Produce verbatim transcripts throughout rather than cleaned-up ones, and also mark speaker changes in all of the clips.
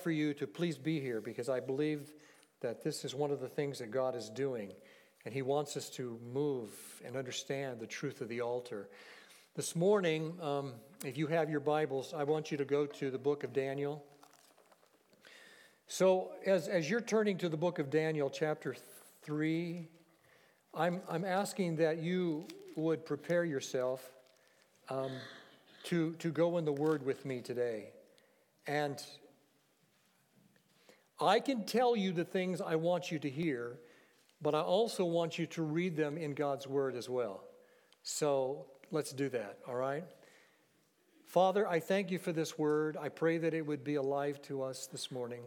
Speaker 1: for you to please be here because I believe that this is one of the things that God is doing, and he wants us to move and understand the truth of the altar. This morning, um, if you have your Bibles, I want you to go to the book of Daniel. So as, as you're turning to the book of Daniel, chapter three, I'm, I'm asking that you would prepare yourself um, to, to go in the Word with me today. And I can tell you the things I want you to hear, but I also want you to read them in God's Word as well. So let's do that, all right? Father, I thank you for this Word. I pray that it would be alive to us this morning.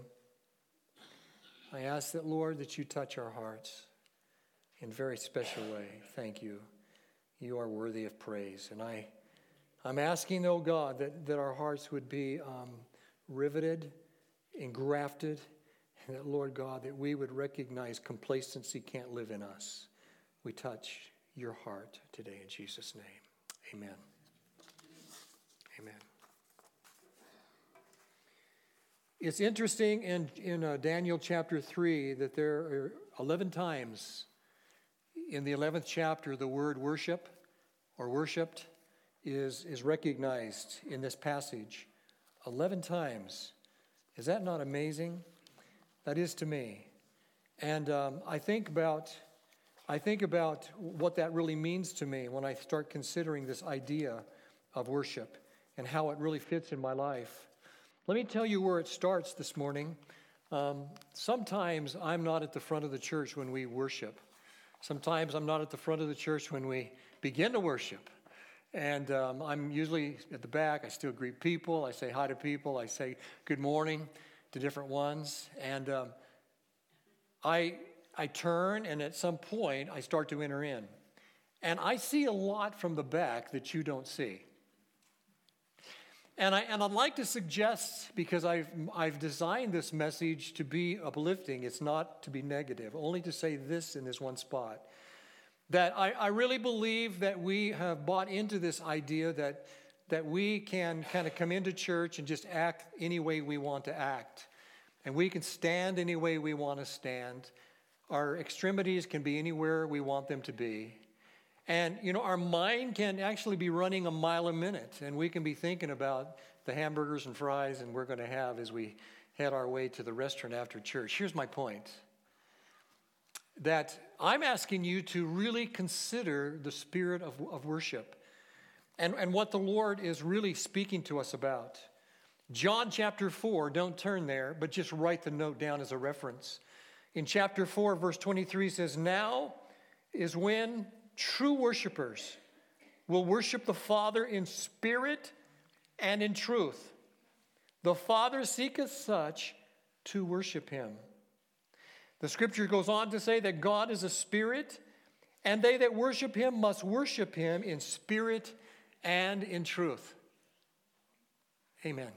Speaker 1: I ask that, Lord, that you touch our hearts in a very special way. Thank you. You are worthy of praise. And I, I'm asking, oh God, that, that our hearts would be um, riveted, engrafted, and that, Lord God, that we would recognize complacency can't live in us. We touch your heart today in Jesus' name. Amen. Amen. It's interesting in, in uh, Daniel chapter three that there are eleven times in the eleventh chapter the word worship or worshipped is, is recognized in this passage. eleven times. Is that not amazing? That is to me. And um, I think about I think about what that really means to me when I start considering this idea of worship and how it really fits in my life. Let me tell you where it starts this morning. Um, sometimes I'm not at the front of the church when we worship. Sometimes I'm not at the front of the church when we begin to worship. And um, I'm usually at the back. I still greet people. I say hi to people. I say good morning to different ones. And um, I, I turn, and at some point, I start to enter in. And I see a lot from the back that you don't see. And, I, and I'd like to suggest, because I've, I've designed this message to be uplifting, it's not to be negative, only to say this in this one spot, that I, I really believe that we have bought into this idea that, that we can kind of come into church and just act any way we want to act. And we can stand any way we want to stand. Our extremities can be anywhere we want them to be. And, you know, our mind can actually be running a mile a minute, and we can be thinking about the hamburgers and fries and we're going to have as we head our way to the restaurant after church. Here's my point, that I'm asking you to really consider the spirit of, of worship and, and what the Lord is really speaking to us about. John chapter four, don't turn there, but just write the note down as a reference. In chapter four, verse twenty-three says, "Now is when true worshipers will worship the Father in spirit and in truth. The Father seeketh such to worship him." The scripture goes on to say that God is a spirit, and they that worship him must worship him in spirit and in truth. Amen.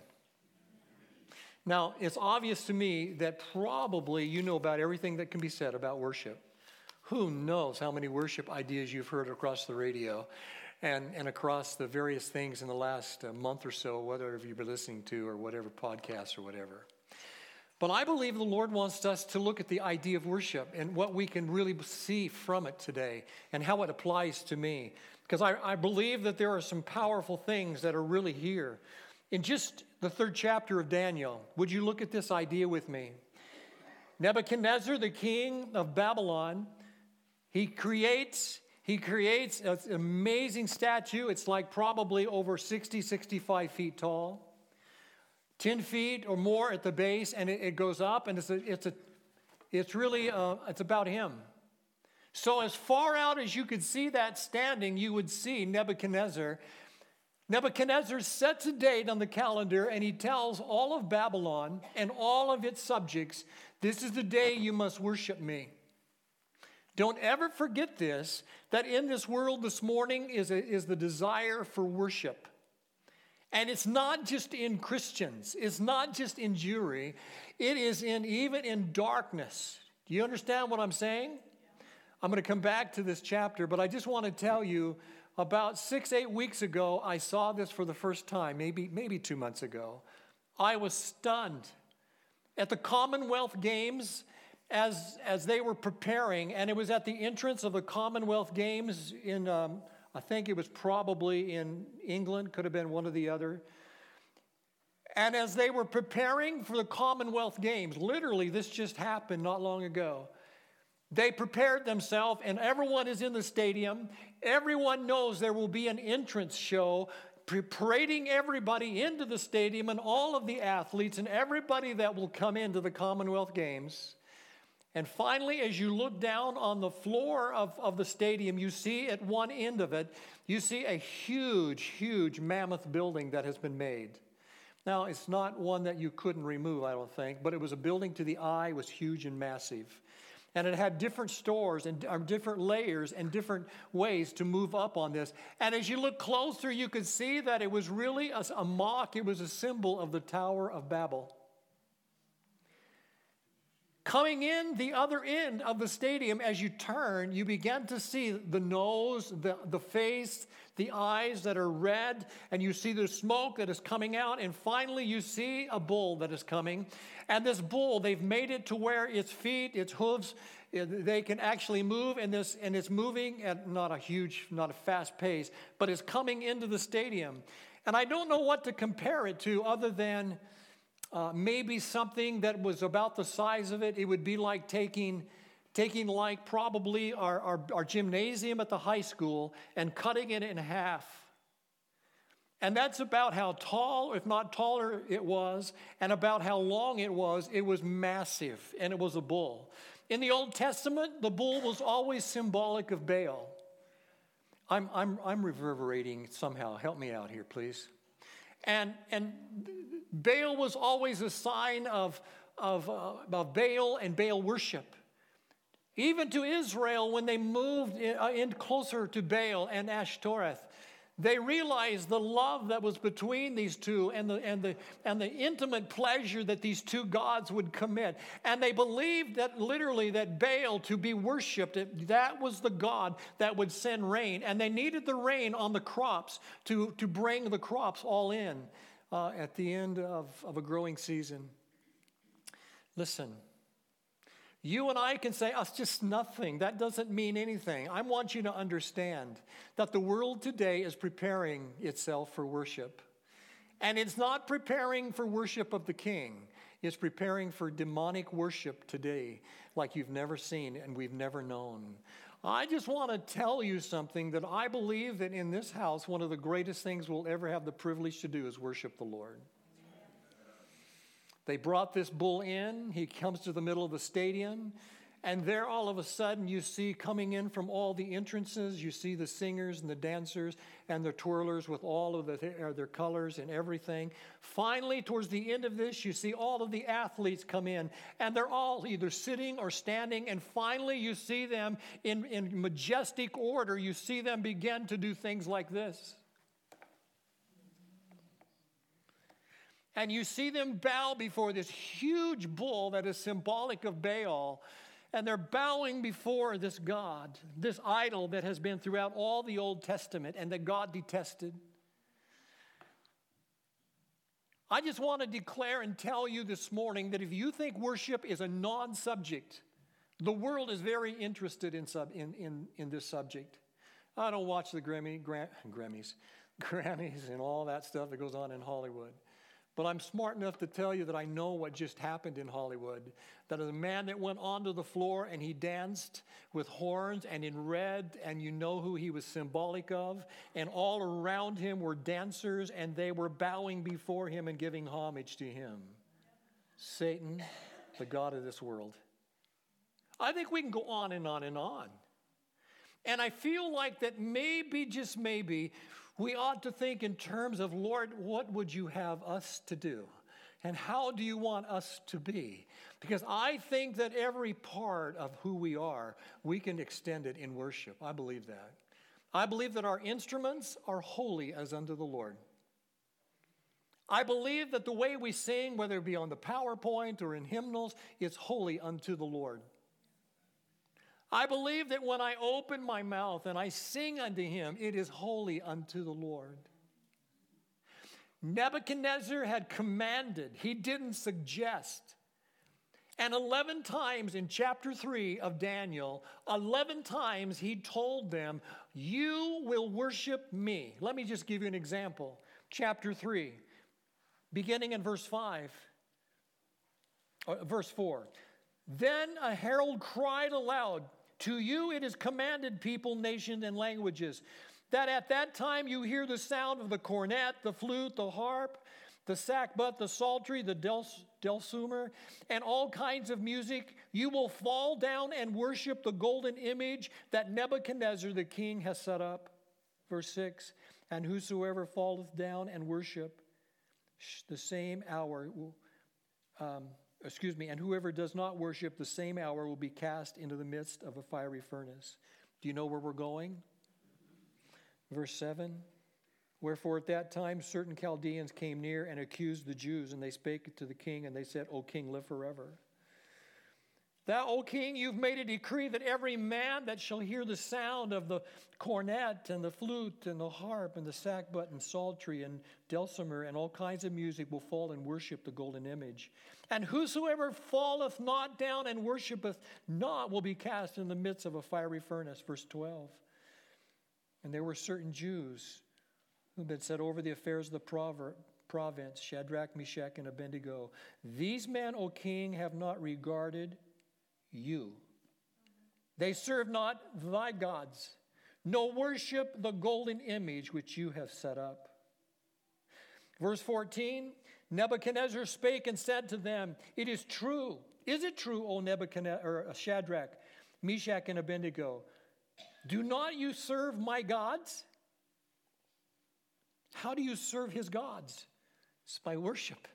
Speaker 1: Now, it's obvious to me that probably you know about everything that can be said about worship. Who knows how many worship ideas you've heard across the radio and, and across the various things in the last uh, month or so, whatever you've been listening to or whatever podcasts or whatever. But I believe the Lord wants us to look at the idea of worship and what we can really see from it today and how it applies to me. Because I, I believe that there are some powerful things that are really here. In just the third chapter of Daniel, would you look at this idea with me? Nebuchadnezzar, the king of Babylon, He creates, he creates an amazing statue. It's like probably over sixty, sixty-five feet tall, ten feet or more at the base, and it, it goes up, and it's a, it's a, it's really, uh, it's about him. So as far out as you could see that standing, you would see Nebuchadnezzar. Nebuchadnezzar sets a date on the calendar, and he tells all of Babylon and all of its subjects, "This is the day you must worship me." Don't ever forget this, that in this world this morning is, a, is the desire for worship. And it's not just in Christians. It's not just in Jewry. It is in even in darkness. Do you understand what I'm saying? I'm going to come back to this chapter, but I just want to tell you, about six, eight weeks ago, I saw this for the first time, maybe, maybe two months ago. I was stunned. at the Commonwealth Games as, as they were preparing, and it was at the entrance of the Commonwealth Games in, um, I think it was probably in England, could have been one or the other. And as they were preparing for the Commonwealth Games, literally this just happened not long ago, they prepared themselves, and everyone is in the stadium. Everyone knows there will be an entrance show parading everybody into the stadium and all of the athletes and everybody that will come into the Commonwealth Games. And finally, as you look down on the floor of, of the stadium, you see at one end of it, you see a huge, huge mammoth building that has been made. Now, it's not one that you couldn't remove, I don't think, but it was a building to the eye, was huge and massive. And it had different stores and uh, different layers and different ways to move up on this. And as you look closer, you could see that it was really a, a mock. It was a symbol of the Tower of Babel. Coming in the other end of the stadium, as you turn, you begin to see the nose, the, the face, the eyes that are red, and you see the smoke that is coming out, and finally you see a bull that is coming. And this bull, they've made it to where its feet, its hooves, they can actually move, and this and it's moving at not a huge, not a fast pace, but it's coming into the stadium. And I don't know what to compare it to other than Uh, maybe something that was about the size of it. It would be like taking, taking like probably our, our, our gymnasium at the high school and cutting it in half. And that's about how tall, if not taller, it was, and about how long it was. It was massive, and it was a bull. In the Old Testament, the bull was always symbolic of Baal. I'm, I'm, I'm reverberating somehow. Help me out here, please. And, and Baal was always a sign of, of, uh, of Baal and Baal worship. Even to Israel, when they moved in, uh, in closer to Baal and Ashtoreth, they realized the love that was between these two and the, and, the, and the intimate pleasure that these two gods would commit. And they believed that literally that Baal, to be worshipped, that was the god that would send rain. And they needed the rain on the crops to, to bring the crops all in uh, at the end of, of a growing season. Listen. You and I can say, oh, it's just nothing. That doesn't mean anything. I want you to understand that the world today is preparing itself for worship. And it's not preparing for worship of the king. It's preparing for demonic worship today like you've never seen and we've never known. I just want to tell you something that I believe that in this house, one of the greatest things we'll ever have the privilege to do is worship the Lord. They brought this bull in. He comes to the middle of the stadium. And there all of a sudden you see coming in from all the entrances, you see the singers and the dancers and the twirlers with all of the, their colors and everything. Finally, towards the end of this, you see all of the athletes come in. And they're all either sitting or standing. And finally, you see them in, in majestic order. You see them begin to do things like this. And you see them bow before this huge bull that is symbolic of Baal. And they're bowing before this God, this idol that has been throughout all the Old Testament and that God detested. I just want to declare and tell you this morning that if you think worship is a non-subject, the world is very interested in, sub, in, in, in this subject. I don't watch the Grammy, Gram, Grammys, Grammys and all that stuff that goes on in Hollywood. But I'm smart enough to tell you that I know what just happened in Hollywood. That a man that went onto the floor and he danced with horns and in red, and you know who he was symbolic of. And all around him were dancers, and they were bowing before him and giving homage to him. Satan, the god of this world. I think we can go on and on and on. And I feel like that maybe, just maybe, we ought to think in terms of, Lord, what would you have us to do? And how do you want us to be? Because I think that every part of who we are, we can extend it in worship. I believe that. I believe that our instruments are holy as unto the Lord. I believe that the way we sing, whether it be on the PowerPoint or in hymnals, is holy unto the Lord. I believe that when I open my mouth and I sing unto him, it is holy unto the Lord. Nebuchadnezzar had commanded, he didn't suggest, And eleven times in chapter three of Daniel, eleven times he told them, you will worship me. Let me just give you an example. Chapter three, beginning in verse five, uh, verse four. Then a herald cried aloud, to you it is commanded, people, nations, and languages, that at that time you hear the sound of the cornet, the flute, the harp, the sackbut, the psaltery, the dulcimer, and all kinds of music. You will fall down and worship the golden image that Nebuchadnezzar the king has set up. Verse six, and whosoever falleth down and worship the same hour will, um, excuse me, and whoever does not worship the same hour will be cast into the midst of a fiery furnace. Do you know where we're going? Verse seven. Wherefore at that time certain Chaldeans came near and accused the Jews, and they spake to the king, and they said, O king, live forever. Thou, O king, you've made a decree that every man that shall hear the sound of the cornet and the flute and the harp and the sackbut and psaltery and dulcimer and all kinds of music will fall and worship the golden image. And whosoever falleth not down and worshipeth not will be cast in the midst of a fiery furnace. Verse twelve. And there were certain Jews who've been set over the affairs of the prover- province, Shadrach, Meshach, and Abednego. These men, O king, have not regarded you. They serve not thy gods, nor worship the golden image which you have set up. Verse fourteen, Nebuchadnezzar spake and said to them, it is true. Is it true, O Nebuchadnezzar, or Shadrach, Meshach, and Abednego? Do not you serve my gods? How do you serve his gods? It's by worship.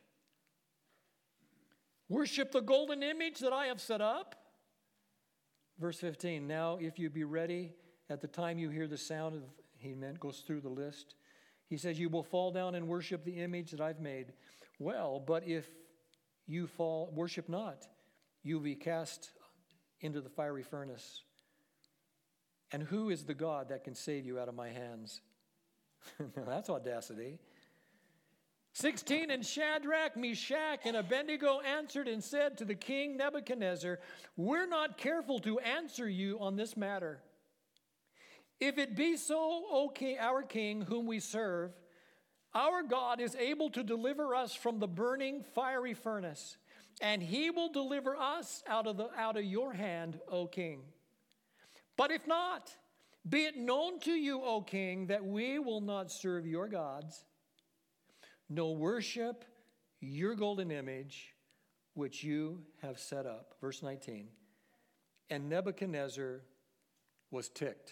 Speaker 1: Worship the golden image that I have set up. Verse fifteen, now if you be ready at the time you hear the sound of, he meant, goes through the list. He says, you will fall down and worship the image that I've made. Well, but if you fall, worship not, you will be cast into the fiery furnace. And who is the God that can save you out of my hands? That's audacity. sixteen, and Shadrach, Meshach, and Abednego answered and said to the king Nebuchadnezzar, we're not careful to answer you on this matter. If it be so, O king, our king, whom we serve, our God is able to deliver us from the burning fiery furnace, and he will deliver us out of, the, out of your hand, O king. But if not, be it known to you, O king, that we will not serve your gods, nor worship your golden image, which you have set up. Verse nineteen. And Nebuchadnezzar was ticked.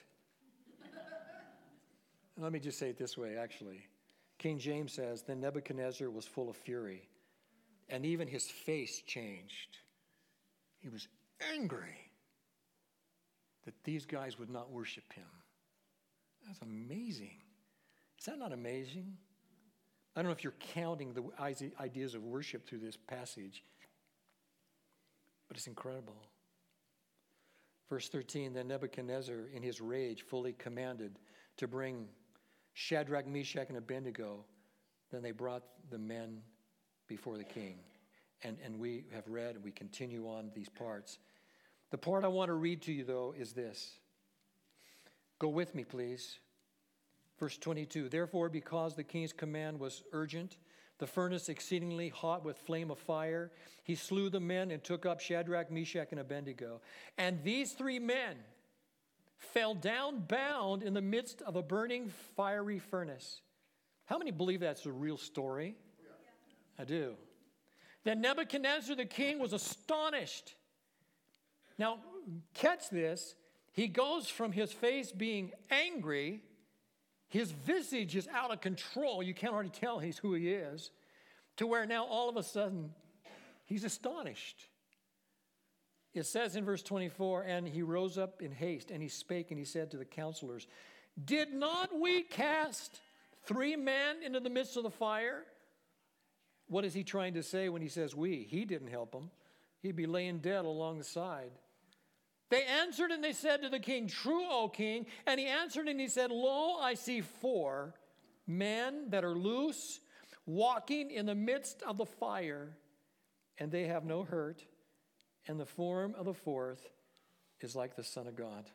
Speaker 1: Let me just say it this way, actually. King James says, then Nebuchadnezzar was full of fury, and even his face changed. He was angry that these guys would not worship him. That's amazing. Is that not amazing? I don't know if you're counting the ideas of worship through this passage, but it's incredible. Verse thirteen, then Nebuchadnezzar in his rage fully commanded to bring Shadrach, Meshach, and Abednego. Then they brought the men before the king. And, and we have read, and we continue on these parts. The part I want to read to you, though, is this. Go with me, please. Verse twenty-two, therefore, because the king's command was urgent, the furnace exceedingly hot with flame of fire, he slew the men and took up Shadrach, Meshach, and Abednego. And these three men fell down bound in the midst of a burning fiery furnace. How many believe that's a real story? Yeah. I do. Then Nebuchadnezzar the king was astonished. Now, catch this. He goes from his face being angry, his visage is out of control, you can't already tell he's who he is, to where now all of a sudden he's astonished. It says in verse twenty-four, and he rose up in haste, and he spake, and he said to the counselors, did not we cast three men into the midst of the fire? What is he trying to say when he says we? He didn't help them. He'd be laying dead along the side. They answered and they said to the king, true, O king. And he answered and he said, lo, I see four men that are loose, walking in the midst of the fire, and they have no hurt, and the form of the fourth is like the Son of God.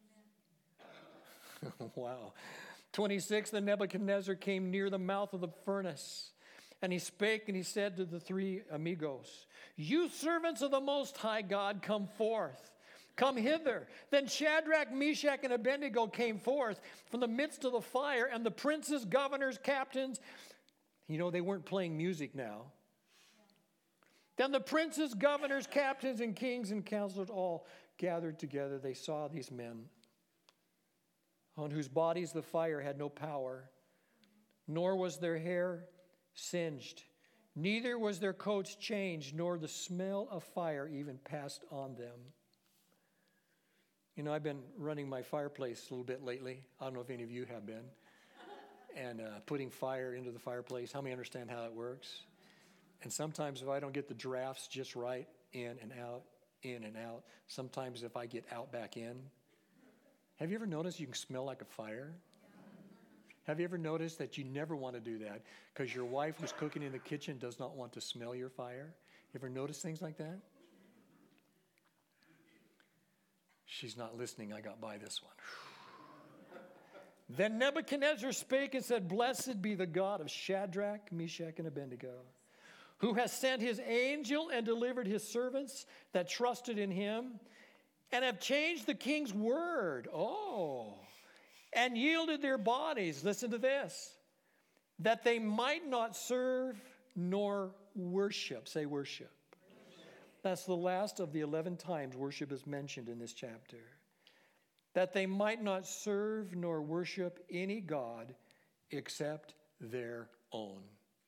Speaker 1: Wow. twenty-six, then Nebuchadnezzar came near the mouth of the furnace, and he spake and he said to the three amigos, you servants of the Most High God, come forth. Come hither. Then Shadrach, Meshach, and Abednego came forth from the midst of the fire, and the princes, governors, captains, you know, they weren't playing music now. Then the princes, governors, captains, and kings and counselors all gathered together. They saw these men on whose bodies the fire had no power, nor was their hair singed, neither was their coats changed, nor the smell of fire even passed on them. You know, I've been running my fireplace a little bit lately. I don't know if any of you have been. And uh, putting fire into the fireplace. How many understand how it works? And sometimes if I don't get the drafts just right, in and out, in and out. Sometimes if I get out back in. Have you ever noticed you can smell like a fire? Have you ever noticed that you never want to do that because your wife who's cooking in the kitchen does not want to smell your fire? You ever notice things like that? She's not listening. I got by this one. Then Nebuchadnezzar spake and said, blessed be the God of Shadrach, Meshach, and Abednego, who has sent his angel and delivered his servants that trusted in him, and have changed the king's word. Oh, and yielded their bodies, listen to this, that they might not serve nor worship. Say worship. That's the last of the eleven times worship is mentioned in this chapter. That they might not serve nor worship any god except their own.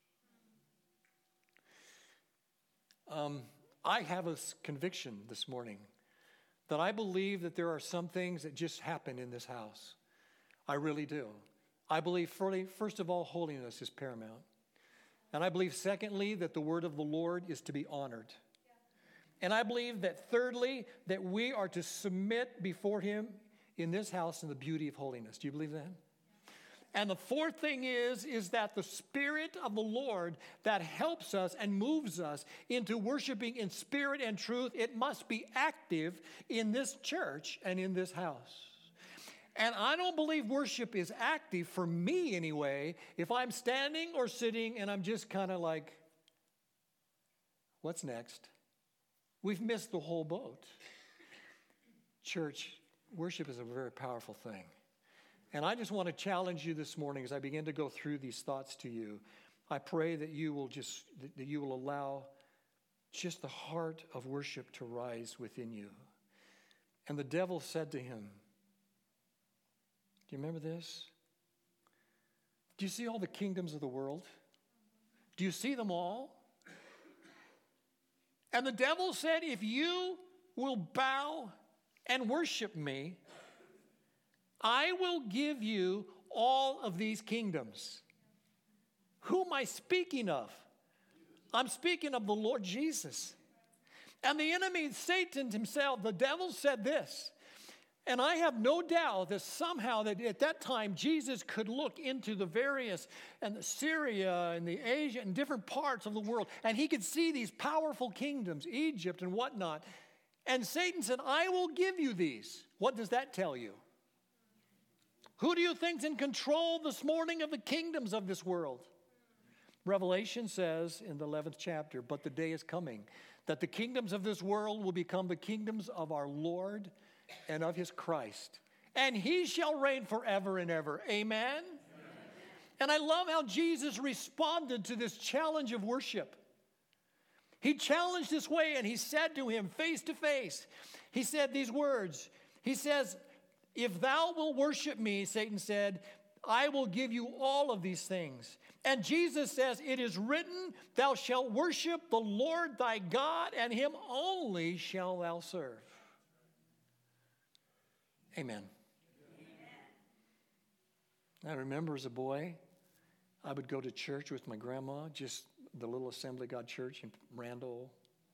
Speaker 1: Um, I have a conviction this morning that I believe that there are some things that just happen in this house. I really do. I believe, first of all, holiness is paramount. And I believe, secondly, that the word of the Lord is to be honored. And I believe that, thirdly, that we are to submit before him in this house in the beauty of holiness. Do you believe that? And the fourth thing is, is that the Spirit of the Lord that helps us and moves us into worshiping in spirit and truth, it must be active in this church and in this house. And I don't believe worship is active, for me anyway, if I'm standing or sitting and I'm just kind of like, what's next? We've missed the whole boat. Church, worship is a very powerful thing. And I just want to challenge you this morning as I begin to go through these thoughts to you. I pray that you will just, that you will allow just the heart of worship to rise within you. And the devil said to him, do you remember this? Do you see all the kingdoms of the world? Do you see them all? And the devil said, if you will bow and worship me, I will give you all of these kingdoms. Who am I speaking of? I'm speaking of the Lord Jesus. And the enemy, Satan himself, the devil said this. And I have no doubt that somehow that at that time Jesus could look into the various and the Syria and the Asia and different parts of the world, and he could see these powerful kingdoms, Egypt and whatnot. And Satan said, I will give you these. What does that tell you? Who do you think's in control this morning of the kingdoms of this world? Revelation says in the eleventh chapter, but the day is coming that the kingdoms of this world will become the kingdoms of our Lord and of his Christ. And he shall reign forever and ever. Amen? Amen? And I love how Jesus responded to this challenge of worship. He challenged this way and he said to him face to face, he said these words. He says, if thou wilt worship me, Satan said, I will give you all of these things. And Jesus says, it is written, thou shalt worship the Lord thy God, and him only shalt thou serve. Amen. Amen. I remember as a boy, I would go to church with my grandma, just the little Assembly of God church in Randall.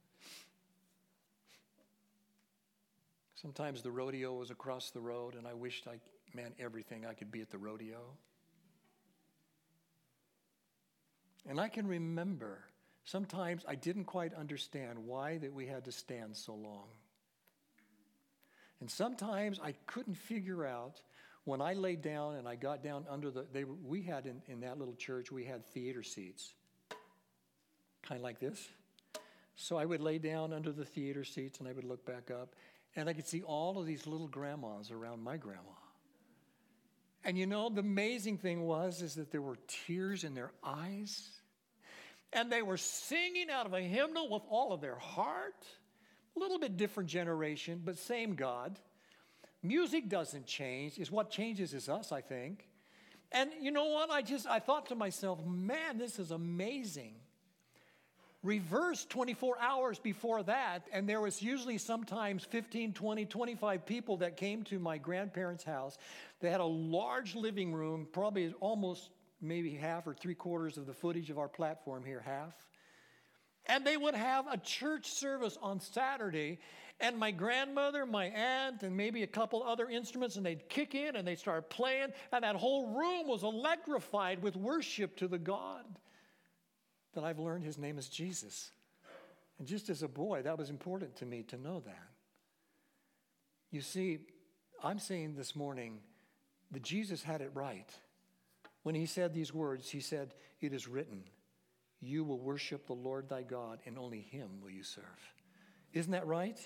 Speaker 1: Sometimes the rodeo was across the road, and I wished I meant everything I could be at the rodeo. And I can remember sometimes I didn't quite understand why that we had to stand so long. And sometimes I couldn't figure out when I laid down and I got down under the, they, we had in, in that little church, we had theater seats, kind of like this. So I would lay down under the theater seats and I would look back up and I could see all of these little grandmas around my grandma. And you know, the amazing thing was is that there were tears in their eyes and they were singing out of a hymnal with all of their heart. A little bit different generation, but same God. Music doesn't change. Is what changes is us, I think. And you know what? I just, I thought to myself, man, this is amazing. Reverse twenty-four hours before that, and there was usually sometimes fifteen, twenty, twenty-five people that came to my grandparents' house. They had a large living room, probably almost maybe half or three quarters of the footage of our platform here, half. And they would have a church service on Saturday, and my grandmother, my aunt, and maybe a couple other instruments, and they'd kick in and they'd start playing, and that whole room was electrified with worship to the God that I've learned his name is Jesus. And just as a boy, that was important to me to know that. You see, I'm saying this morning that Jesus had it right. When he said these words, he said, "It is written, you will worship the Lord thy God, and only him will you serve." Isn't that right?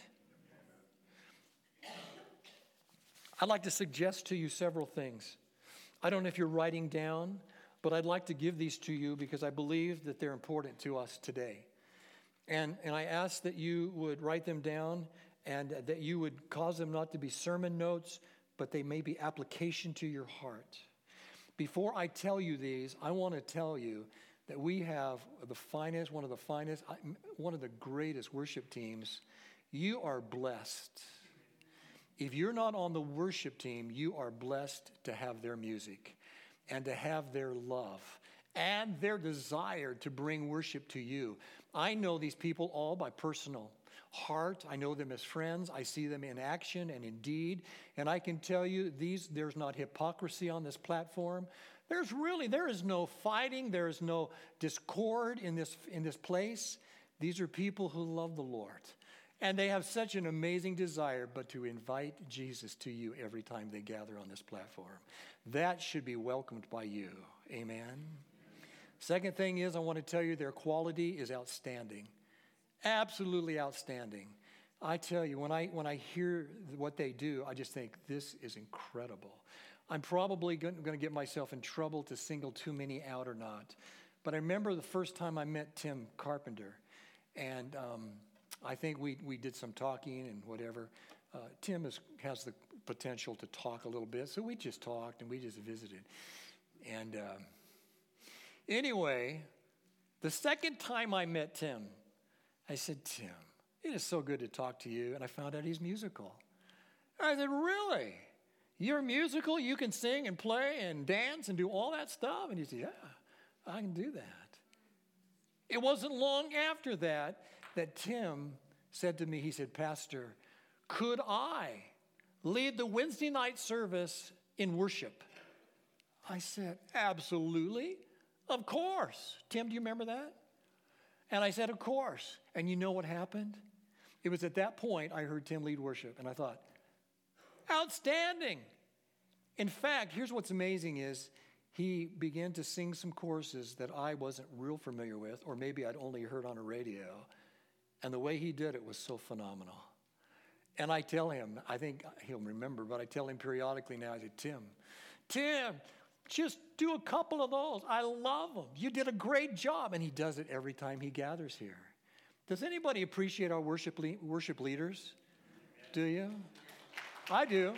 Speaker 1: I'd like to suggest to you several things. I don't know if you're writing down, but I'd like to give these to you because I believe that they're important to us today. And, and I ask that you would write them down and that you would cause them not to be sermon notes, but they may be application to your heart. Before I tell you these, I want to tell you that we have the finest, one of the finest, one of the greatest worship teams. You are blessed. If you're not on the worship team, you are blessed to have their music and to have their love and their desire to bring worship to you. I know these people all by personal heart. I know them as friends. I see them in action and in deed. And I can tell you, these there's not hypocrisy on this platform. There's really, there is no fighting. There is no discord in this, in this place. These are people who love the Lord. And they have such an amazing desire, but to invite Jesus to you every time they gather on this platform. That should be welcomed by you. Amen. Second thing is, I want to tell you their quality is outstanding. Absolutely outstanding. I tell you, when I when I hear what they do, I just think this is incredible. I'm probably going to get myself in trouble to single too many out or not. But I remember the first time I met Tim Carpenter, and um, I think we we did some talking and whatever. Uh, Tim is, has the potential to talk a little bit, so we just talked and we just visited. And um, anyway, the second time I met Tim, I said, "Tim, it is so good to talk to you." And I found out he's musical. I said, "Really? You're musical? You can sing and play and dance and do all that stuff?" And he said, "Yeah, I can do that." It wasn't long after that that Tim said to me, he said, "Pastor, could I lead the Wednesday night service in worship?" I said, "Absolutely. Of course." Tim, do you remember that? And I said, "Of course." And you know what happened? It was at that point I heard Tim lead worship, and I thought, outstanding. In fact, here's what's amazing is he began to sing some choruses that I wasn't real familiar with, or maybe I'd only heard on a radio. And the way he did it was so phenomenal. And I tell him, I think he'll remember, but I tell him periodically now, I say, Tim, Tim, just do a couple of those. I love them. You did a great job. And he does it every time he gathers here. Does anybody appreciate our worship le- worship leaders? Do you? I do.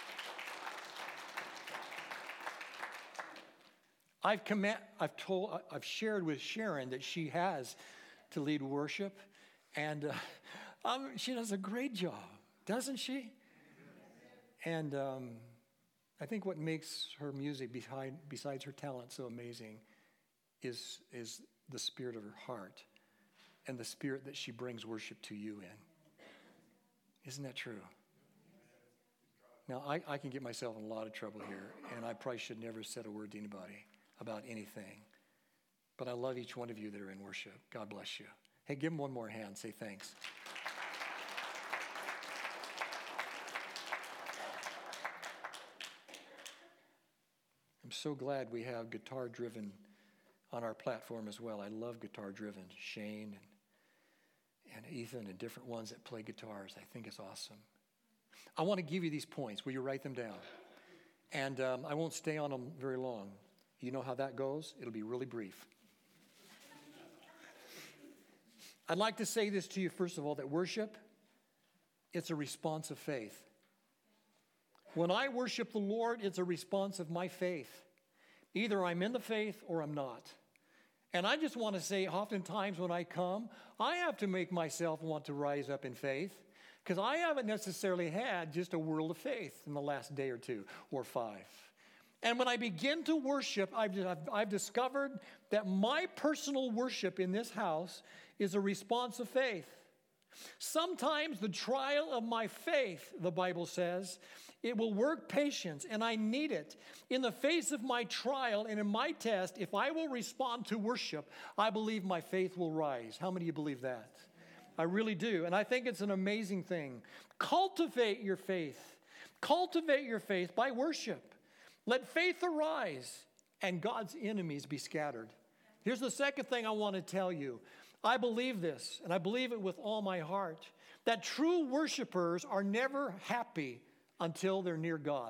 Speaker 1: I've command, I've told, I've shared with Sharon that she has to lead worship, and uh, um, she does a great job, doesn't she? And um, I think what makes her music behind, besides her talent so amazing is is the spirit of her heart and the spirit that she brings worship to you in. Isn't that true? Now, I, I can get myself in a lot of trouble here, and I probably should never say a word to anybody about anything. But I love each one of you that are in worship. God bless you. Hey, give them one more hand. Say thanks. I'm so glad we have Guitar Driven on our platform as well. I love Guitar Driven. Shane and, and Ethan and different ones that play guitars. I think it's awesome. I want to give you these points. Will you write them down? And um, I won't stay on them very long. You know how that goes? It'll be really brief. I'd like to say this to you, first of all, that worship, it's a response of faith. When I worship the Lord, it's a response of my faith. Either I'm in the faith or I'm not. And I just want to say, oftentimes when I come, I have to make myself want to rise up in faith, because I haven't necessarily had just a world of faith in the last day or two or five. And when I begin to worship, I've, I've, I've discovered that my personal worship in this house is a response of faith. Sometimes the trial of my faith, the Bible says, it will work patience, and I need it. In the face of my trial and in my test, if I will respond to worship, I believe my faith will rise. How many of you believe that? I really do, and I think it's an amazing thing. Cultivate your faith. Cultivate your faith by worship. Let faith arise, and God's enemies be scattered. Here's the second thing I want to tell you. I believe this, and I believe it with all my heart, that true worshipers are never happy until they're near God.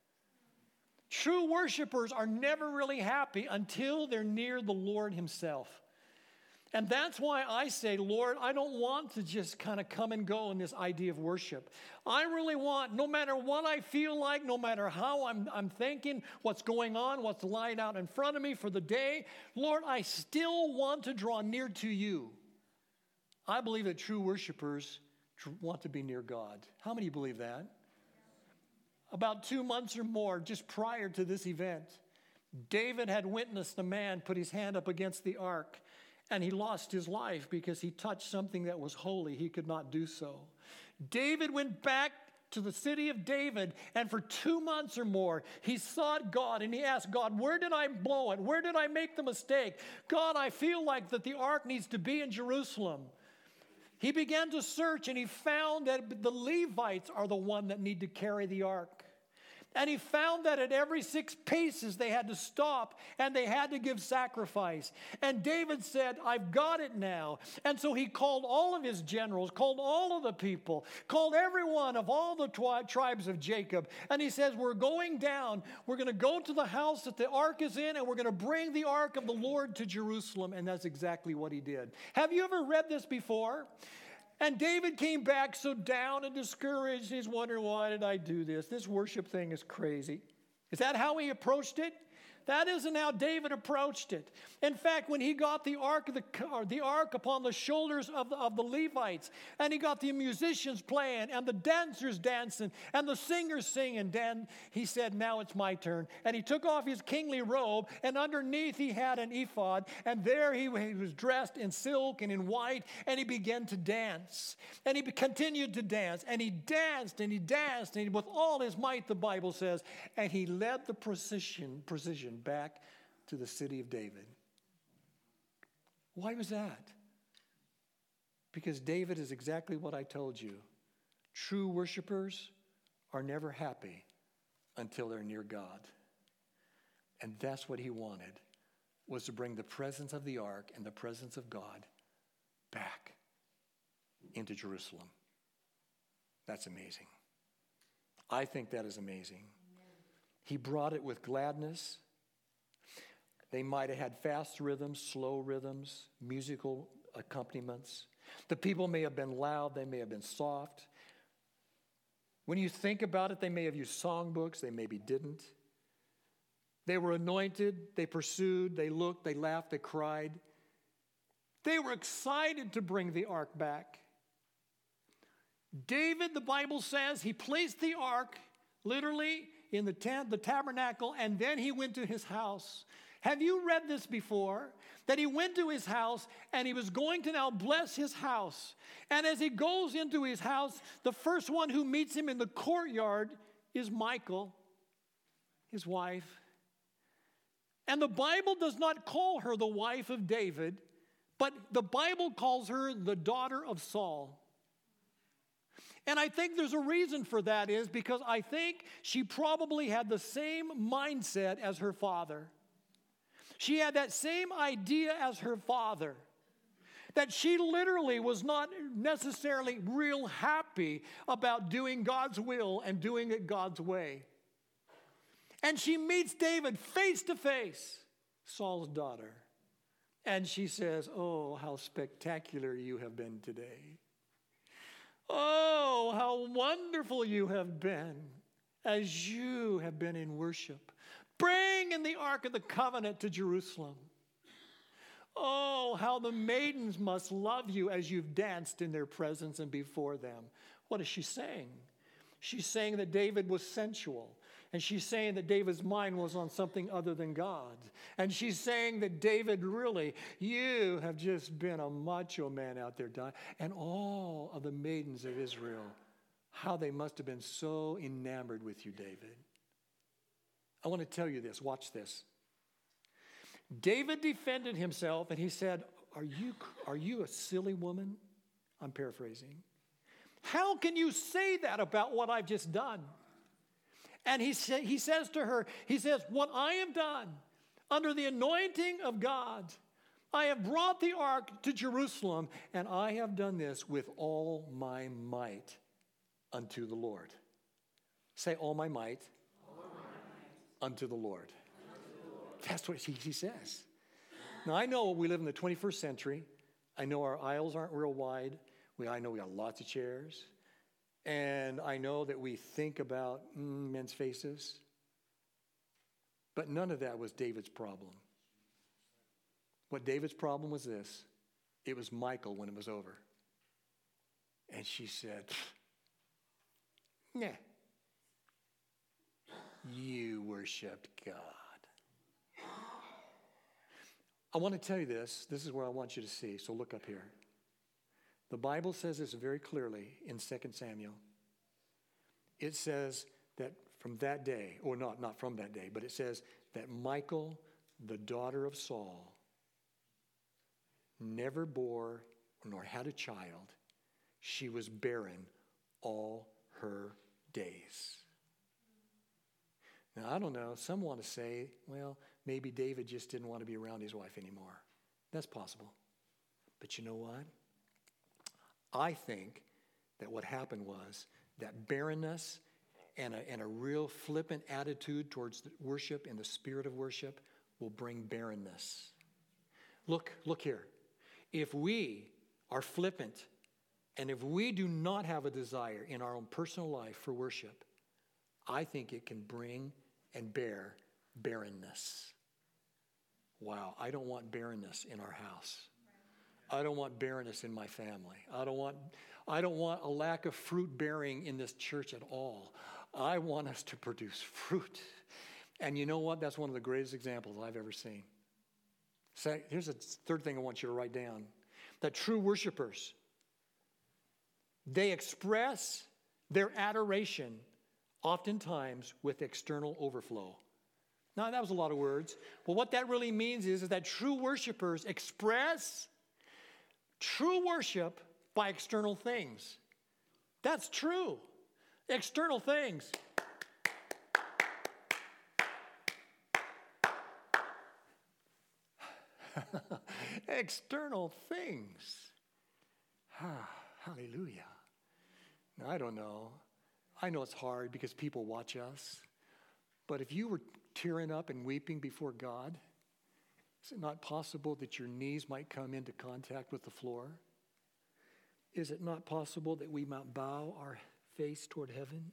Speaker 1: True worshipers are never really happy until they're near the Lord himself. And that's why I say, Lord, I don't want to just kind of come and go in this idea of worship. I really want, no matter what I feel like, no matter how I'm, I'm thinking, what's going on, what's lying out in front of me for the day, Lord, I still want to draw near to you. I believe that true worshipers want to be near God. How many believe that? About two months or more, just prior to this event, David had witnessed a man put his hand up against the ark. And he lost his life because he touched something that was holy. He could not do so. David went back to the city of David, and for two months or more, he sought God, and he asked God, where did I blow it? Where did I make the mistake? God, I feel like that the ark needs to be in Jerusalem. He began to search, and he found that the Levites are the one that need to carry the ark. And he found that at every six paces they had to stop and they had to give sacrifice. And David said, I've got it now. And so he called all of his generals, called all of the people, called everyone of all the twi- tribes of Jacob. And he says, we're going down. We're going to go to the house that the ark is in, and we're going to bring the ark of the Lord to Jerusalem. And that's exactly what he did. Have you ever read this before? And David came back so down and discouraged. He's wondering, why did I do this? This worship thing is crazy. Is that how he approached it? That isn't how David approached it. In fact, when he got the ark, of the, or the ark upon the shoulders of the, of the Levites, and he got the musicians playing, and the dancers dancing, and the singers singing, then he said, now it's my turn. And he took off his kingly robe, and underneath he had an ephod, and there he, he was dressed in silk and in white, and he began to dance. And he continued to dance, and he danced, and he danced, and with all his might, the Bible says, and he led the procession, procession back to the city of David. Why was that? Because David is exactly what I told you. True worshipers are never happy until they're near God. And that's what he wanted, was to bring the presence of the ark and the presence of God back into Jerusalem. That's amazing. I think that is amazing. He brought it with gladness. They might have had fast rhythms, slow rhythms, musical accompaniments. The people may have been loud, they may have been soft. When you think about it, they may have used songbooks, they maybe didn't. They were anointed, they pursued, they looked, they laughed, they cried. They were excited to bring the ark back. David, the Bible says, he placed the ark literally in the tent, the tabernacle, and then he went to his house. Have you read this before? That he went to his house and he was going to now bless his house. And as he goes into his house, the first one who meets him in the courtyard is Michal, his wife. And the Bible does not call her the wife of David, but the Bible calls her the daughter of Saul. And I think there's a reason for that is because I think she probably had the same mindset as her father. She had that same idea as her father. That she literally was not necessarily real happy about doing God's will and doing it God's way. And she meets David face to face, Saul's daughter. And she says, "Oh, how spectacular you have been today. Oh, how wonderful you have been as you have been in worship. Bring in the Ark of the Covenant to Jerusalem. Oh, how the maidens must love you as you've danced in their presence and before them." What is she saying? She's saying that David was sensual. And she's saying that David's mind was on something other than God. And she's saying that David, really, you have just been a macho man out there dying. And all of the maidens of Israel, how they must have been so enamored with you, David. I want to tell you this. Watch this. David defended himself and he said, are you, are you a silly woman? I'm paraphrasing. How can you say that about what I've just done? And he, sa- he says to her, he says, what I have done under the anointing of God, I have brought the ark to Jerusalem, and I have done this with all my might unto the Lord. Say, all my might, all my might. Unto the Lord. Unto the Lord. That's what he, he says. Now, I know we live in the twenty-first century. I know our aisles aren't real wide. We, I know we got lots of chairs. And I know that we think about mm, men's faces. But none of that was David's problem. What David's problem was this. It was Michal when it was over. And she said, nah. You worshiped God. I want to tell you this. This is where I want you to see. So look up here. The Bible says this very clearly in Second Samuel. It says that from that day, or not, not from that day, but it says that Michal, the daughter of Saul, never bore nor had a child. She was barren all her days. Now, I don't know. Some want to say, well, maybe David just didn't want to be around his wife anymore. That's possible. But you know what? I think that what happened was that barrenness and a, and a real flippant attitude towards the worship and the spirit of worship will bring barrenness. Look, look here. If we are flippant and if we do not have a desire in our own personal life for worship, I think it can bring and bear barrenness. Wow, I don't want barrenness in our house. I don't want barrenness in my family. I don't want, I don't want a lack of fruit bearing in this church at all. I want us to produce fruit. And you know what? That's one of the greatest examples I've ever seen. So here's a third thing I want you to write down. That true worshipers, they express their adoration oftentimes with external overflow. Now, that was a lot of words. But what that really means is, is that true worshipers express true worship by external things. That's true. External things. External things. Ah, hallelujah. Now, I don't know. I know it's hard because people watch us. But if you were tearing up and weeping before God, is it not possible that your knees might come into contact with the floor? Is it not possible that we might bow our face toward heaven?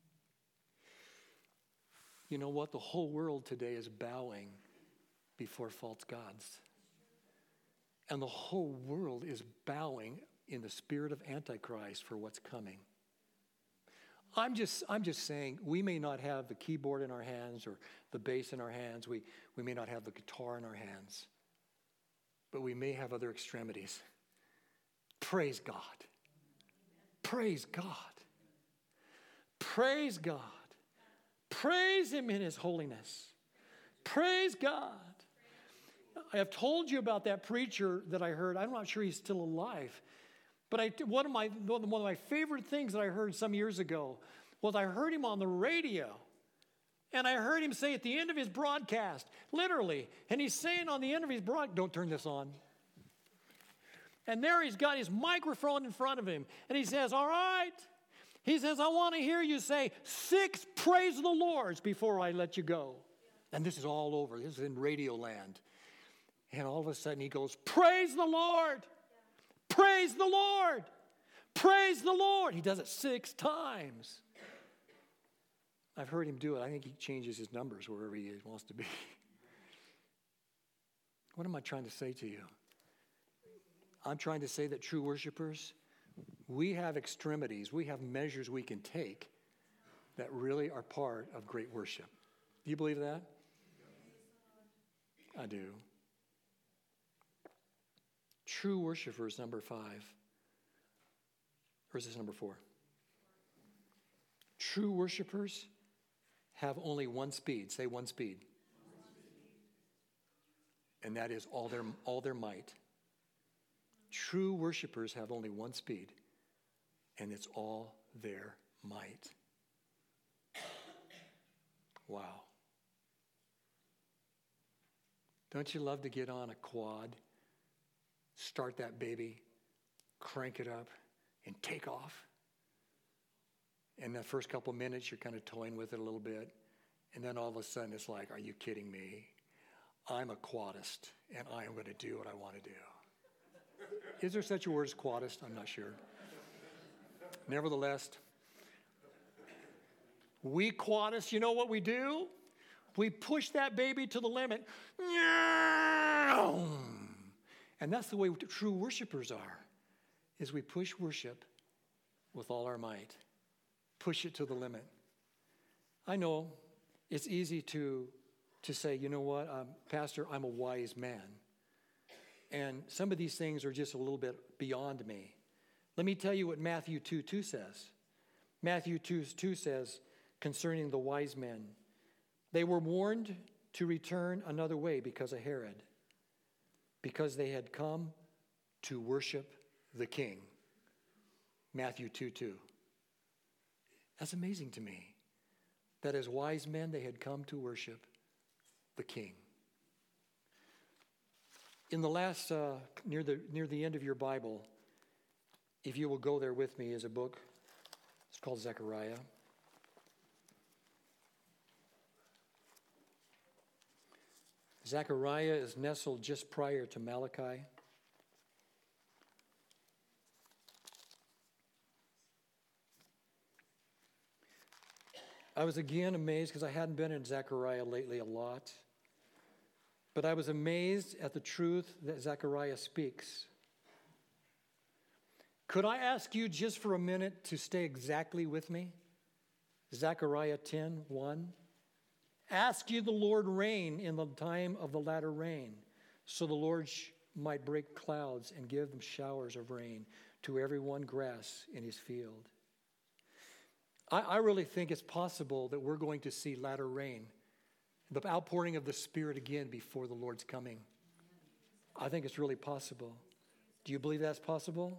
Speaker 1: You know what? The whole world today is bowing before false gods. And the whole world is bowing in the spirit of Antichrist for what's coming. I'm just, I'm just saying we may not have the keyboard in our hands or the bass in our hands. We, we may not have the guitar in our hands. But we may have other extremities. Praise God. Praise God. Praise God. Praise Him in His holiness. Praise God. I have told you about that preacher that I heard. I'm not sure he's still alive. But I, one, of my, one of my favorite things that I heard some years ago was I heard him on the radio. And I heard him say at the end of his broadcast, literally, and he's saying on the end of his broadcast, don't turn this on. And there he's got his microphone in front of him. And he says, all right. He says, I want to hear you say six praise the Lords before I let you go. And this is all over. This is in radio land. And all of a sudden he goes, praise the Lord. Praise the Lord. Praise the Lord. He does it six times. I've heard him do it. I think he changes his numbers wherever he wants to be. What am I trying to say to you? I'm trying to say that true worshipers, we have extremities, we have measures we can take that really are part of great worship. Do you believe that? I do. True worshipers, number five. Or is this number four? True worshipers have only one speed. Say one speed. And that is all their, all their might. True worshipers have only one speed, and it's all their might. Wow. Don't you love to get on a quad, start that baby, crank it up, and take off? And the first couple minutes, you're kind of toying with it a little bit. And then all of a sudden, it's like, are you kidding me? I'm a quadist, and I am going to do what I want to do. Is there such a word as quadist? I'm not sure. Nevertheless, we quadists, you know what we do? We push that baby to the limit. And that's the way true worshipers are, is we push worship with all our might. Push it to the limit. I know it's easy to, to say, you know what, um, Pastor, I'm a wise man. And some of these things are just a little bit beyond me. Let me tell you what Matthew two two says. Matthew two two says concerning the wise men, they were warned to return another way because of Herod, because they had come to worship the king. Matthew two two. That's amazing to me, that as wise men they had come to worship the king. In the last, uh, near the near the end of your Bible, if you will go there with me, is a book. It's called Zechariah. Zechariah is nestled just prior to Malachi. I was again amazed because I hadn't been in Zechariah lately a lot. But I was amazed at the truth that Zechariah speaks. Could I ask you just for a minute to stay exactly with me? Zechariah ten one. Ask you the Lord rain in the time of the latter rain, so the Lord sh- might break clouds and give them showers of rain to every one grass in his field. I, I really think it's possible that we're going to see latter rain, the outpouring of the Spirit again before the Lord's coming. I think it's really possible. Do you believe that's possible?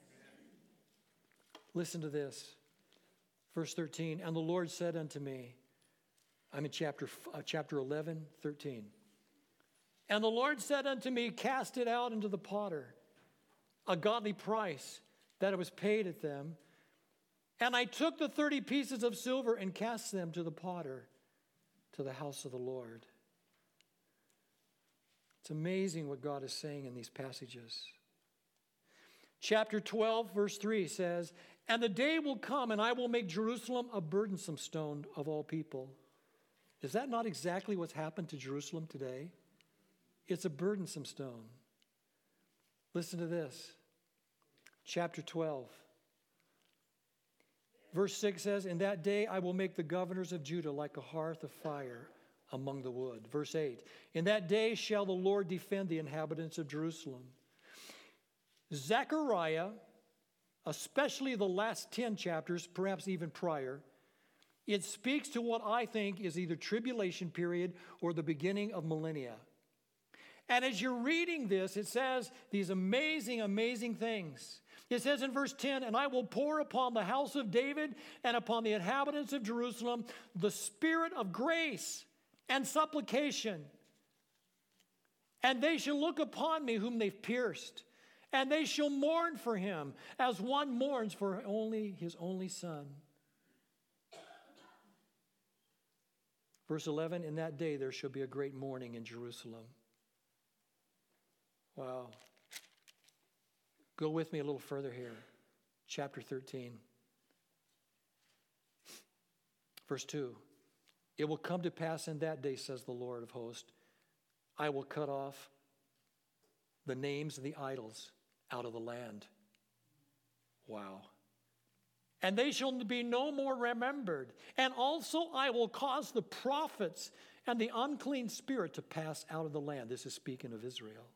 Speaker 1: Listen to this. Verse thirteen, and the Lord said unto me, I'm in chapter, uh, chapter eleven, thirteen. And the Lord said unto me, cast it out into the potter, a godly price that it was paid at them. And I took the thirty pieces of silver and cast them to the potter, to the house of the Lord. It's amazing what God is saying in these passages. Chapter twelve, verse three says, and the day will come, and I will make Jerusalem a burdensome stone of all people. Is that not exactly what's happened to Jerusalem today? It's a burdensome stone. Listen to this. Chapter twelve. Verse six says, in that day I will make the governors of Judah like a hearth of fire among the wood. Verse eight, in that day shall the Lord defend the inhabitants of Jerusalem. Zechariah, especially the last ten chapters, perhaps even prior, It speaks to what I think is either tribulation period or the beginning of millennia. And as you're reading this, it says these amazing, amazing things. It says in verse ten, and I will pour upon the house of David and upon the inhabitants of Jerusalem the spirit of grace and supplication. And they shall look upon me whom they've pierced, and they shall mourn for him as one mourns for only his only son. Verse eleven, in that day there shall be a great mourning in Jerusalem. Wow. Go with me a little further here. Chapter thirteen. Verse two. It will come to pass in that day, says the Lord of hosts, I will cut off the names of the idols out of the land. Wow. And they shall be no more remembered. And also I will cause the prophets and the unclean spirit to pass out of the land. This is speaking of Israel.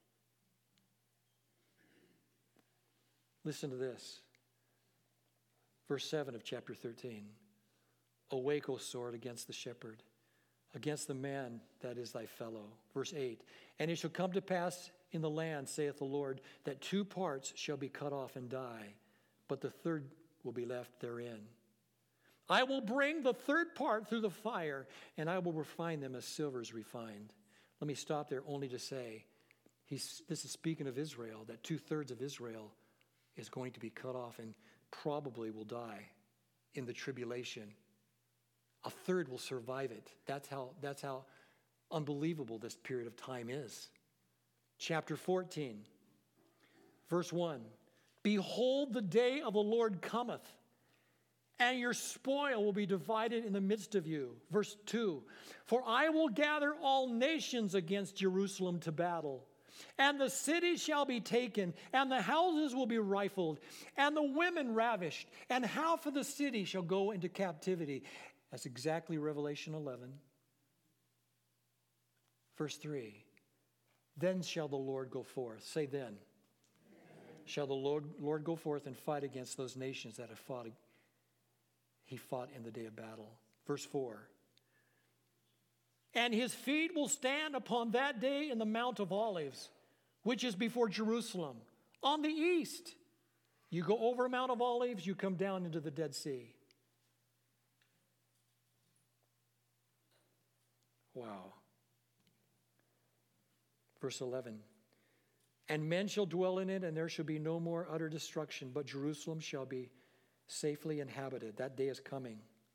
Speaker 1: Listen to this. Verse seven of chapter thirteen. Awake, O sword, against the shepherd, against the man that is thy fellow. Verse eight. And it shall come to pass in the land, saith the Lord, that two parts shall be cut off and die, but the third will be left therein. I will bring the third part through the fire, and I will refine them as silver is refined. Let me stop there only to say, he's, this is speaking of Israel, that two-thirds of Israel is going to be cut off and probably will die in the tribulation. A third will survive it. That's how, that's how unbelievable this period of time is. Chapter fourteen, verse one. Behold, the day of the Lord cometh, and your spoil will be divided in the midst of you. Verse two. For I will gather all nations against Jerusalem to battle, and the city shall be taken, and the houses will be rifled, and the women ravished, and half of the city shall go into captivity. That's exactly Revelation eleven. Verse three. Then shall the Lord go forth. Say then. Amen. Shall the Lord, Lord go forth and fight against those nations that have fought. He fought in the day of battle. Verse four. And his feet will stand upon that day in the Mount of Olives, which is before Jerusalem, on the east. You go over Mount of Olives, you come down into the Dead Sea. Wow. Verse eleven. And men shall dwell in it, and there shall be no more utter destruction, but Jerusalem shall be safely inhabited. That day is coming.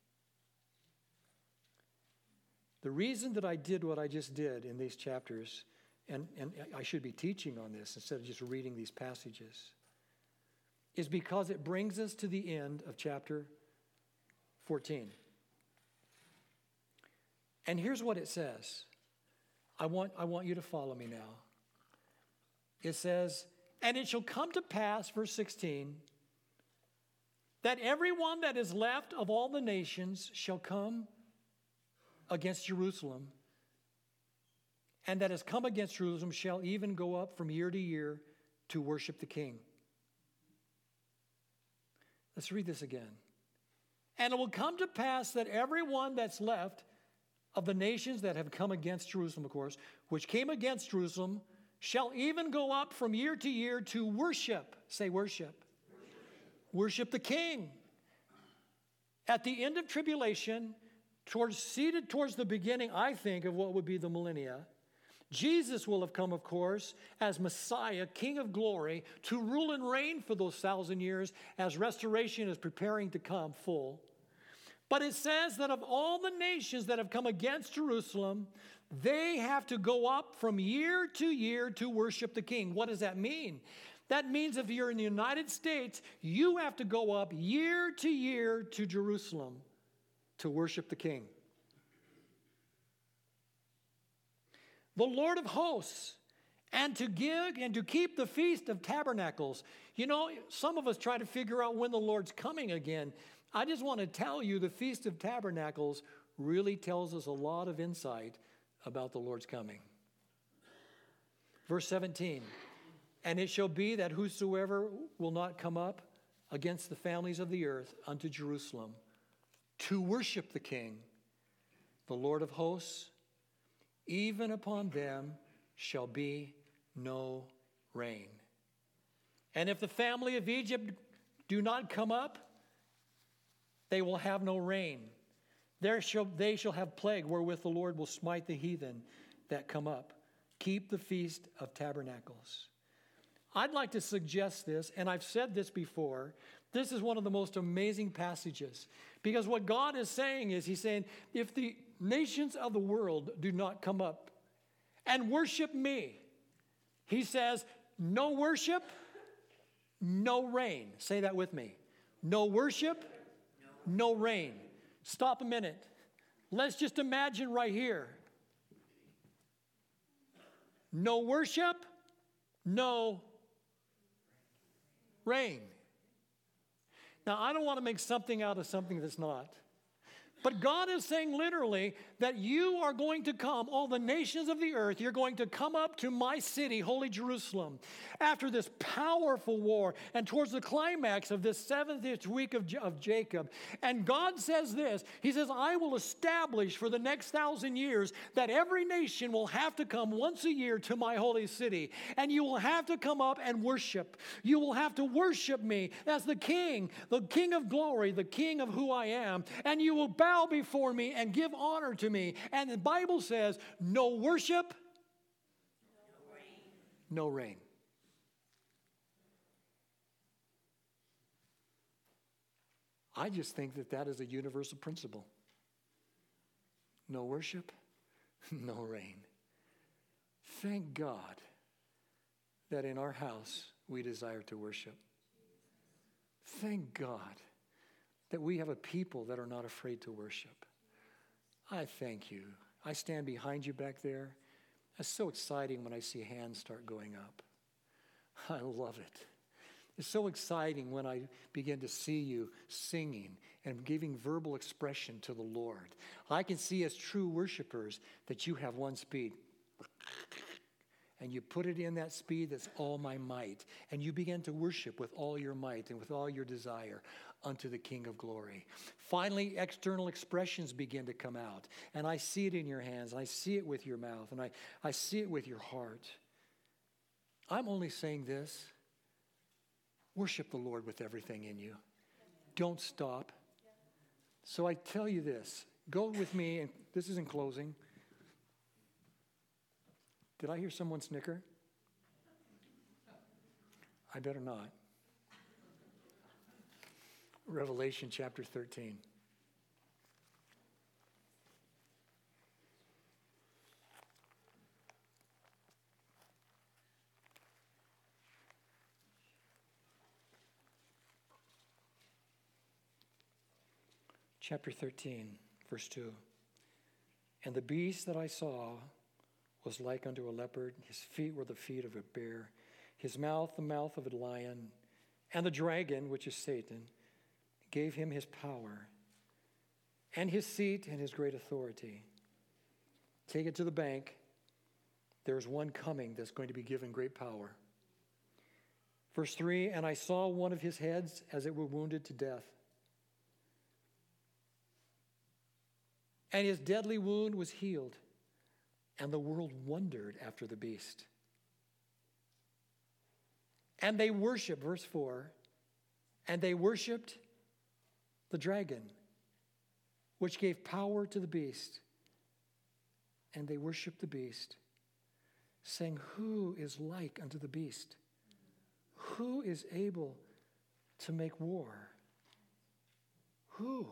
Speaker 1: The reason that I did what I just did in these chapters, and, and I should be teaching on this instead of just reading these passages, is because it brings us to the end of chapter fourteen. And here's what it says. I want, I want you to follow me now. It says, and it shall come to pass, verse sixteen, that everyone that is left of all the nations shall come against Jerusalem, and that has come against Jerusalem shall even go up from year to year to worship the King. Let's read this again. And it will come to pass that everyone that's left of the nations that have come against Jerusalem, of course, which came against Jerusalem, shall even go up from year to year to worship. Say worship. Worship, worship the King. At the end of tribulation, towards, seated towards the beginning, I think, of what would be the millennia, Jesus will have come, of course, as Messiah, King of glory, to rule and reign for those thousand years as restoration is preparing to come full. But it says that of all the nations that have come against Jerusalem, they have to go up from year to year to worship the King. What does that mean? That means if you're in the United States, you have to go up year to year to Jerusalem to worship the King. The Lord of hosts, and to give and to keep the Feast of Tabernacles. You know, some of us try to figure out when the Lord's coming again. I just want to tell you the Feast of Tabernacles really tells us a lot of insight about the Lord's coming. Verse seventeen, and it shall be that whosoever will not come up against the families of the earth unto Jerusalem to worship the King, the Lord of hosts, even upon them shall be no rain. And if the family of Egypt do not come up, they will have no rain. There shall, they shall have plague wherewith the Lord will smite the heathen that come up. Keep the Feast of Tabernacles. I'd like to suggest this, and I've said this before. This is one of the most amazing passages, because what God is saying is, he's saying, if the nations of the world do not come up and worship me, he says, no worship, no rain. Say that with me. No worship, no rain. Stop a minute. Let's just imagine right here. No worship, no rain. Now, I don't want to make something out of something that's not. But God is saying literally that you are going to come, all the nations of the earth, you're going to come up to my city, Holy Jerusalem, after this powerful war and towards the climax of this seventieth week of, of Jacob. And God says this, he says, I will establish for the next thousand years that every nation will have to come once a year to my holy city. And you will have to come up and worship. You will have to worship me as the King, the King of glory, the King of who I am. And you will bow before me and give honor to me. And the Bible says, no worship, no rain. No rain. I just think that that is a universal principle. No worship, no rain. Thank God that in our house we desire to worship. Thank God that we have a people that are not afraid to worship. I thank you. I stand behind you back there. It's so exciting when I see hands start going up. I love it. It's so exciting when I begin to see you singing and giving verbal expression to the Lord. I can see as true worshipers that you have one speed. And you put it in that speed that's all my might. And you begin to worship with all your might and with all your desire unto the King of glory. Finally, external expressions begin to come out. And I see it in your hands. And I see it with your mouth. And I, I see it with your heart. I'm only saying this. Worship the Lord with everything in you. Don't stop. So I tell you this. Go with me, and this is in closing. Did I hear someone snicker? I better not. Revelation chapter thirteen. Chapter thirteen, verse two. And the beast that I saw was like unto a leopard. His feet were the feet of a bear. His mouth the mouth of a lion. And the dragon, which is Satan, gave him his power and his seat and his great authority. Take it to the bank. There's one coming that's going to be given great power. Verse three, and I saw one of his heads as it were wounded to death. And his deadly wound was healed. And the world wondered after the beast. And they worshiped, verse four, and they worshiped the dragon, which gave power to the beast. And they worshiped the beast, saying, who is like unto the beast? Who is able to make war? Who?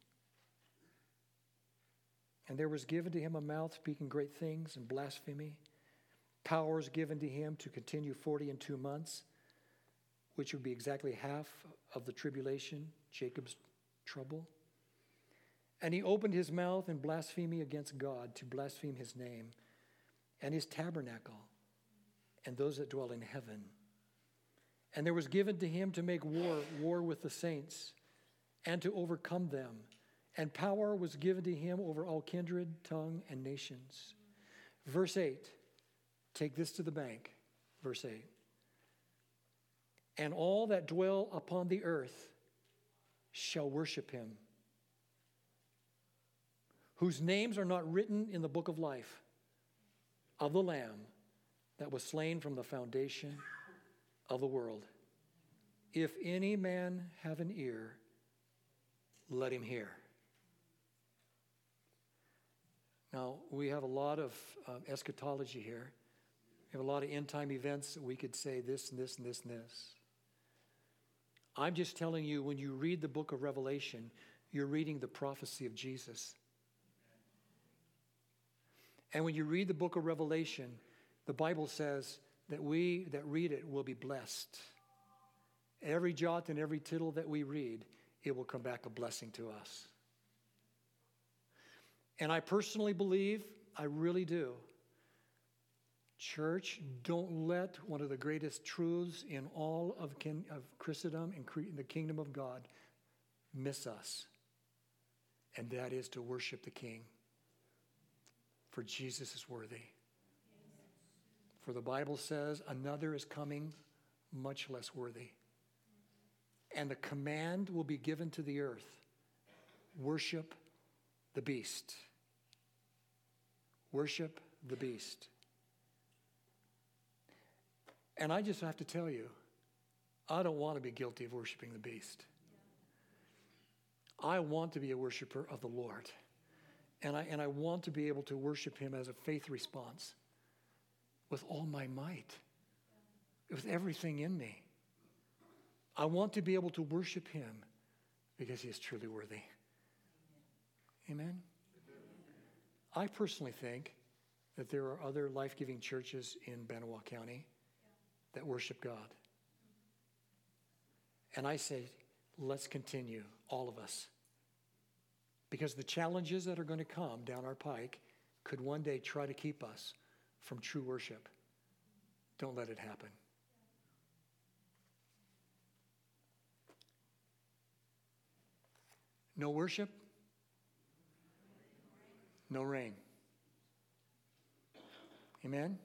Speaker 1: And there was given to him a mouth speaking great things and blasphemy. Powers given to him to continue forty and two months, which would be exactly half of the tribulation, Jacob's trouble. And he opened his mouth in blasphemy against God, to blaspheme his name and his tabernacle and those that dwell in heaven. And there was given to him to make war, war with the saints, and to overcome them. And power was given to him over all kindred, tongue, and nations. Verse eight. Take this to the bank. Verse eight. And all that dwell upon the earth shall worship him. whose names are not written in the book of life of the Lamb that was slain from the foundation of the world. If any man have an ear, let him hear. Now, we have a lot of um, eschatology here. We have a lot of end-time events that we could say this and this and this and this. I'm just telling you, when you read the book of Revelation, you're reading the prophecy of Jesus. And when you read the book of Revelation, the Bible says that we that read it will be blessed. Every jot and every tittle that we read, it will come back a blessing to us. And I personally believe, I really do, church, don't let one of the greatest truths in all of, kin, of Christendom and cre- the kingdom of God miss us. And that is to worship the King. For Jesus is worthy. For the Bible says another is coming much less worthy. And the command will be given to the earth. Worship the beast. Worship the beast. And I just have to tell you, I don't want to be guilty of worshiping the beast. I want to be a worshiper of the Lord. And I, and I want to be able to worship him as a faith response with all my might, with everything in me. I want to be able to worship him because he is truly worthy. Amen? I personally think that there are other life-giving churches in Benoit County that worship God. And I say, let's continue, all of us. Because the challenges that are going to come down our pike could one day try to keep us from true worship. Don't let it happen. No worship, no rain. Amen?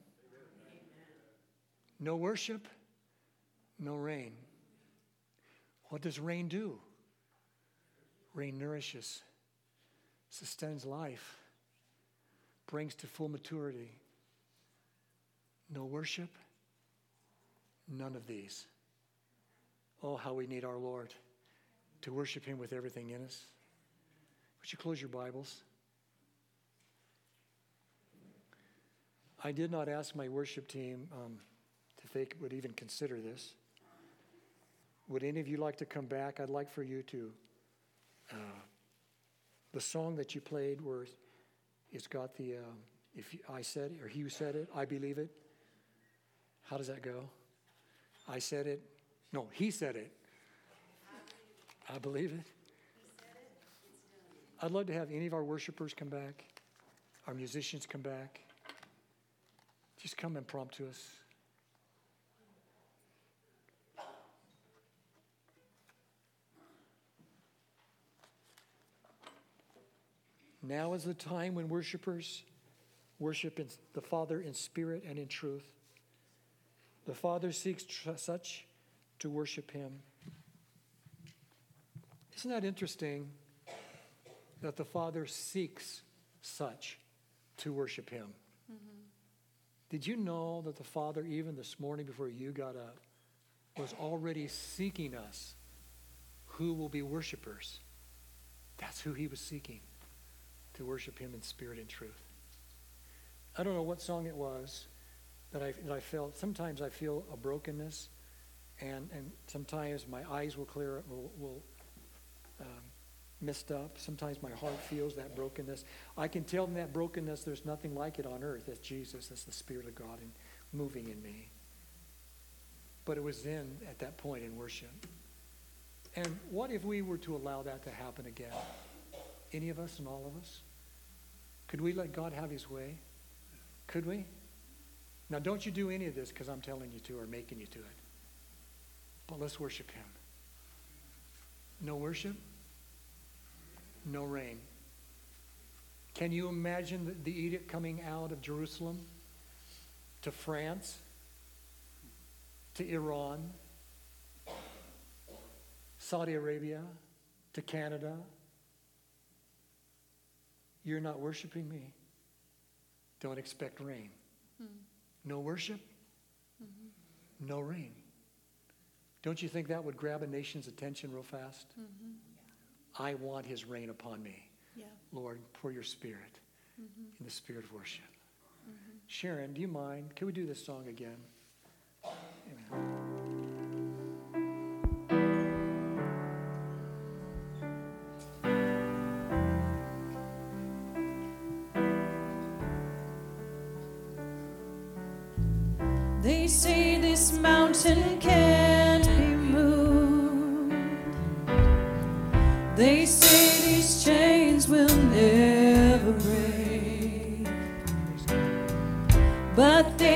Speaker 1: No worship, no rain. What does rain do? Rain nourishes, sustains life, brings to full maturity. No worship, none of these. Oh, how we need our Lord to worship him with everything in us. Would you close your Bibles? I did not ask my worship team um, if they would even consider this. Would any of you like to come back? I'd like for you to, uh, the song that you played where it's got the, uh, if I said it or he said it, I believe it. How does that go? I said it. No, he said it. I believe it. I'd love to have any of our worshipers come back, our musicians come back. Just come impromptu us. Now is the time when worshipers worship in the Father in spirit and in truth. The Father seeks tr- such to worship him. Isn't that interesting that the Father seeks such to worship him? Mm-hmm. Did you know that the Father, even this morning before you got up, was already seeking us who will be worshipers? That's who he was seeking, to worship him in spirit and truth. I don't know what song it was that I, that I felt. Sometimes I feel a brokenness, and, and sometimes my eyes will clear, will, will um, messed up. Sometimes my heart feels that brokenness. I can tell in that brokenness there's nothing like it on earth. That's Jesus. That's the Spirit of God and moving in me. But it was then, at that point, in worship. And what if we were to allow that to happen again? Any of us and all of us? Could we let God have his way? Could we? Now, don't you do any of this because I'm telling you to or making you to it. But let's worship him. No worship? No rain. Can you imagine the, the edict coming out of Jerusalem to France, to Iran, Saudi Arabia, to Canada, you're not worshiping me, don't expect rain. Mm. No worship, mm-hmm. no rain. Don't you think that would grab a nation's attention real fast? Mm-hmm. Yeah. I want his rain upon me. Yeah. Lord, pour your spirit mm-hmm. in the spirit of worship. Mm-hmm. Sharon, do you mind? Can we do this song again? Amen.
Speaker 2: They say this mountain can't be moved. They say these chains will never break. But they